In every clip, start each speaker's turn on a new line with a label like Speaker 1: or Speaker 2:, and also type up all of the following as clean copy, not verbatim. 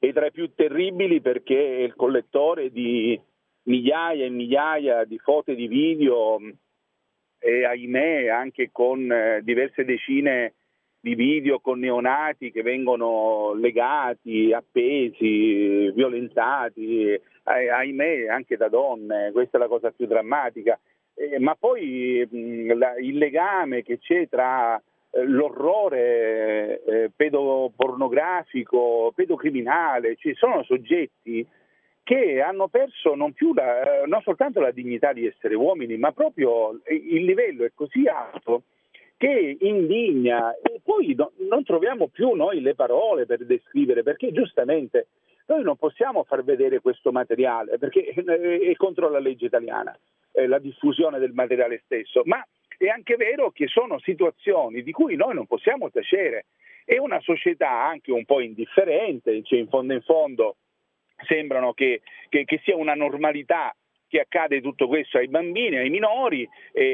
Speaker 1: e tra i più terribili perché è il collettore di migliaia e migliaia di foto e di video e ahimè anche con diverse decine di video con neonati che vengono legati, appesi, violentati, ahimè anche da donne, questa è la cosa più drammatica. Ma poi il legame che c'è tra l'orrore pedopornografico, pedocriminale, ci sono soggetti che hanno perso non soltanto la dignità di essere uomini, ma proprio il livello è così alto che indigna, e poi non troviamo più noi le parole per descrivere, perché giustamente noi non possiamo far vedere questo materiale perché è contro la legge italiana, la diffusione del materiale stesso, ma è anche vero che sono situazioni di cui noi non possiamo tacere. È una società anche un po' indifferente, cioè in fondo sembrano che sia una normalità che accade tutto questo ai bambini, ai minori,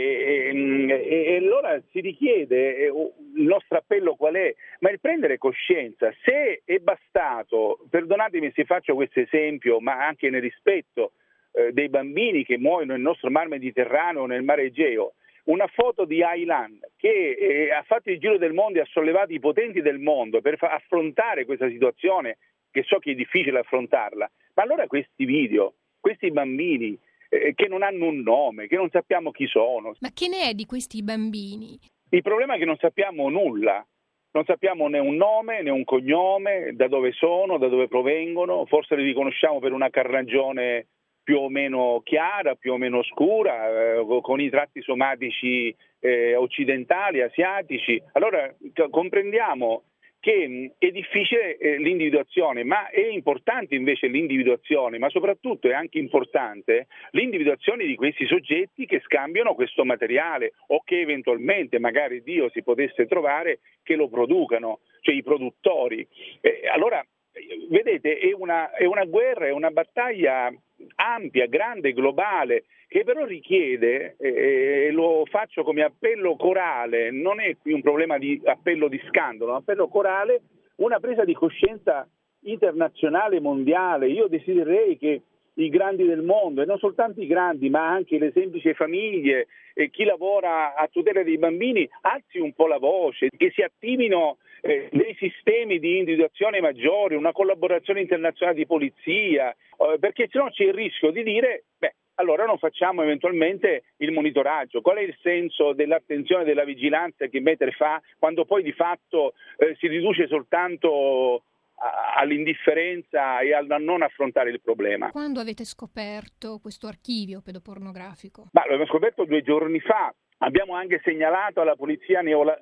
Speaker 1: e allora si richiede, il nostro appello qual è? Ma il prendere coscienza, se è bastato, perdonatemi se faccio questo esempio, ma anche nel rispetto dei bambini che muoiono nel nostro mar Mediterraneo o nel mare Egeo, una foto di Aylan che ha fatto il giro del mondo e ha sollevato i potenti del mondo per affrontare questa situazione, che so che è difficile affrontarla, ma allora questi video, questi bambini che non hanno un nome, che non sappiamo chi sono.
Speaker 2: Ma che ne è di questi bambini?
Speaker 1: Il problema è che non sappiamo nulla, non sappiamo né un nome né un cognome, da dove sono, da dove provengono, forse li riconosciamo per una carnagione più o meno chiara, più o meno scura, con i tratti somatici occidentali, asiatici. Allora comprendiamo che è difficile l'individuazione, ma è importante invece l'individuazione, ma soprattutto è anche importante l'individuazione di questi soggetti che scambiano questo materiale o che eventualmente, magari Dio si potesse trovare, che lo producano, cioè i produttori. Allora, vedete, è una guerra, è una battaglia ampia, grande, globale, che però richiede, e lo faccio come appello corale, non è qui un problema di appello di scandalo, un appello corale, una presa di coscienza internazionale, mondiale. Io desidererei che i grandi del mondo, e non soltanto i grandi, ma anche le semplici famiglie e chi lavora a tutela dei bambini, alzi un po' la voce, che si attivino dei sistemi di individuazione maggiori, una collaborazione internazionale di polizia, perché sennò c'è il rischio di dire, allora non facciamo eventualmente il monitoraggio. Qual è il senso dell'attenzione, della vigilanza che Meter fa, quando poi di fatto si riduce soltanto all'indifferenza e al non affrontare il problema?
Speaker 2: Quando avete scoperto questo archivio pedopornografico?
Speaker 1: Lo abbiamo scoperto 2 giorni fa. Abbiamo anche segnalato alla polizia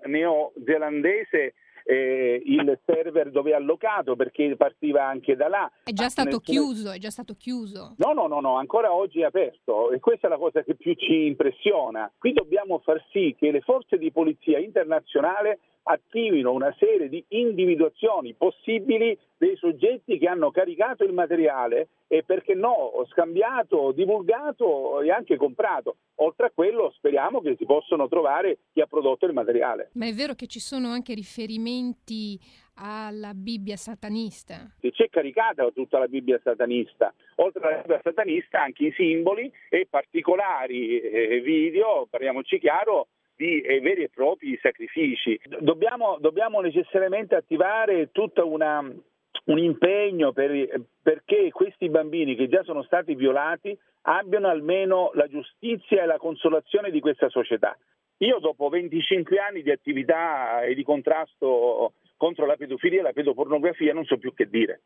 Speaker 1: neozelandese il server dove è allocato, perché partiva anche da là.
Speaker 2: È già stato chiuso?
Speaker 1: No, ancora oggi è aperto, e questa è la cosa che più ci impressiona. Qui dobbiamo far sì che le forze di polizia internazionale attivino una serie di individuazioni possibili dei soggetti che hanno caricato il materiale e, perché no, scambiato, divulgato e anche comprato. Oltre a quello speriamo che si possano trovare chi ha prodotto il materiale.
Speaker 2: Ma è vero che ci sono anche riferimenti alla Bibbia satanista?
Speaker 1: C'è caricata tutta la Bibbia satanista, oltre alla Bibbia satanista anche i simboli e particolari video, parliamoci chiaro, di veri e propri sacrifici. Dobbiamo necessariamente attivare tutto un impegno perché questi bambini che già sono stati violati abbiano almeno la giustizia e la consolazione di questa società. Io dopo 25 anni di attività e di contrasto contro la pedofilia e la pedopornografia non so più che dire.